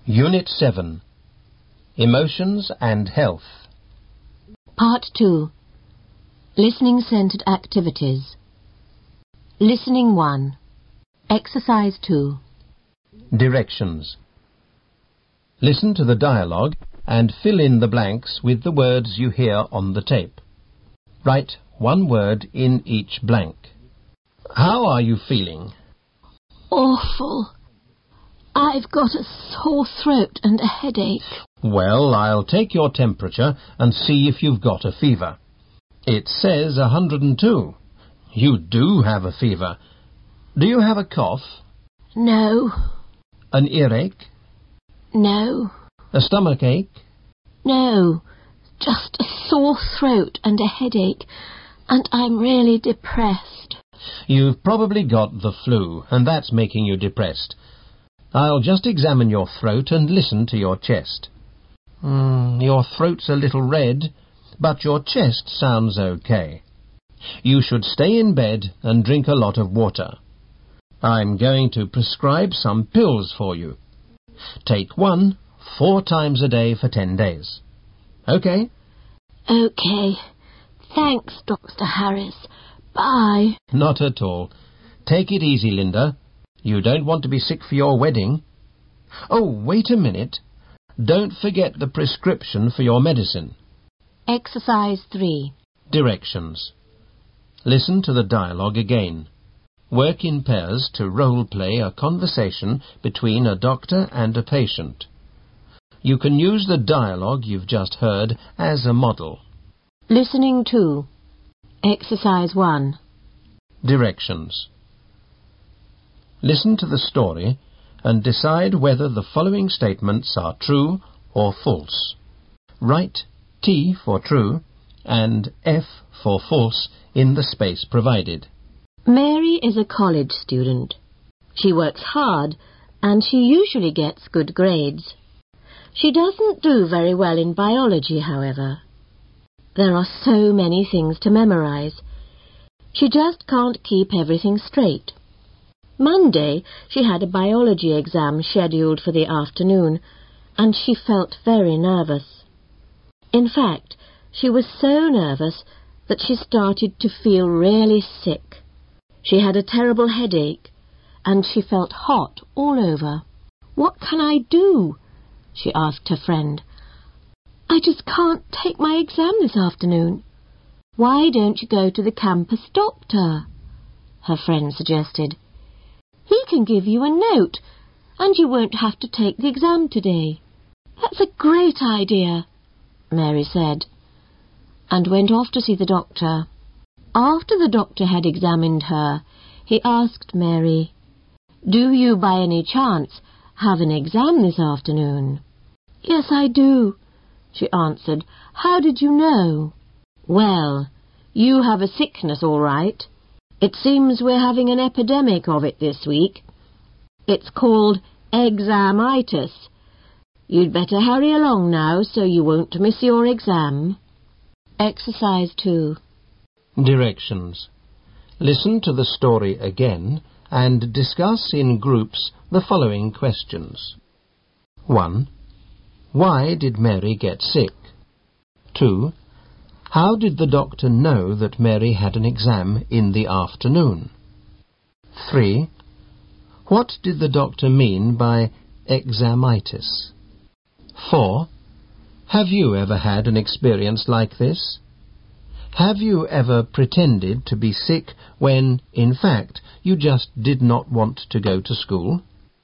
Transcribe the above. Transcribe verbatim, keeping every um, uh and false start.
Unit seven. Emotions and Health. Part two. Listening-centred activities. Listening one. Exercise two. Directions. Listen to the dialogue and fill in the blanks with the words you hear on the tape. Write one word in each blank. How are you feeling? Awful. I've got a sore throat and a headache. Well, I'll take your temperature and see if you've got a fever. It says one hundred and two. You do have a fever. Do you have a cough? No. An earache? No. A stomach ache? No. Just a sore throat and a headache, and I'm really depressed. You've probably got the flu, and that's making you depressed. I'll just examine your throat and listen to your chest. Mm, your throat's a little red, but your chest sounds okay. You should stay in bed and drink a lot of water. I'm going to prescribe some pills for you. Take one four times a day for ten days. Okay? Okay. Thanks, Doctor Harris. Bye. Not at all. Take it easy, Linda. You don't want to be sick for your wedding. Oh, wait a minute. Don't forget the prescription for your medicine. Exercise three. Directions. Listen to the dialogue again. Work in pairs to role-play a conversation between a doctor and a patient. You can use the dialogue you've just heard as a model. Listening two. Exercise one. Directions. Listen to the story and decide whether the following statements are true or false. Write T for true and F for false in the space provided. Mary is a college student. She works hard and she usually gets good grades. She doesn't do very well in biology, however. There are so many things to memorize. She just can't keep everything straight. Monday, she had a biology exam scheduled for the afternoon, and she felt very nervous. In fact, she was so nervous that she started to feel really sick. She had a terrible headache, and she felt hot all over. "What can I do?" she asked her friend. "I just can't take my exam this afternoon." "Why don't you go to the campus doctor?" her friend suggested. "He can give you a note, and you won't have to take the exam today." "That's a great idea," Mary said, and went off to see the doctor. After the doctor had examined her, he asked Mary, "Do you by any chance have an exam this afternoon?" "Yes, I do," she answered. "How did you know?" "Well, you have a sickness, all right. It seems we're having an epidemic of it this week. It's called examitis. You'd better hurry along now so you won't miss your exam." Exercise two. Directions. Listen to the story again and discuss in groups the following questions. one. Why did Mary get sick? two. How did the doctor know that Mary had an exam in the afternoon? three. What did the doctor mean by examitis? four. Have you ever had an experience like this? Have you ever pretended to be sick when, in fact, you just did not want to go to school?